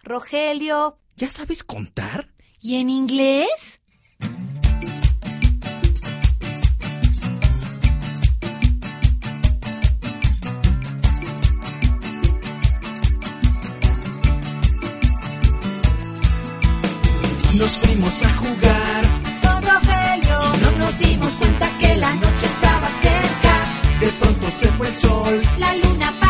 Rogelio. ¿Ya sabes contar? ¿Y en inglés? Nos fuimos a jugar Con Rogelio. No nos dimos cuenta que la noche estaba cerca. De pronto se fue el sol. La luna